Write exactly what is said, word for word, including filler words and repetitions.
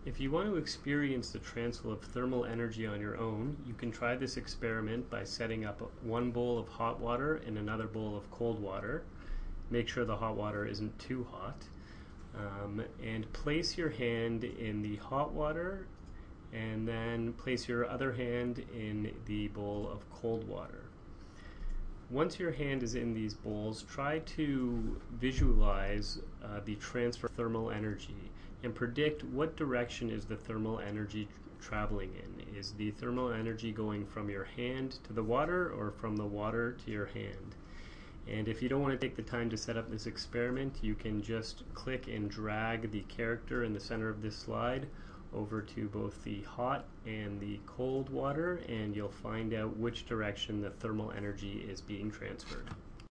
If you want to experience the transfer of thermal energy on your own, you can try this experiment by setting up one bowl of hot water and another bowl of cold water. Make sure the hot water isn't too hot. Um, and place your hand in the hot water and then place your other hand in the bowl of cold water. Once your hand is in these bowls, try to visualize uh, the transfer of thermal energy and predict what direction is the thermal energy traveling in. Is the thermal energy going from your hand to the water or from the water to your hand? And if you don't want to take the time to set up this experiment, you can just click and drag the character in the center of this slide over to both the hot and the cold water, and you'll find out which direction the thermal energy is being transferred.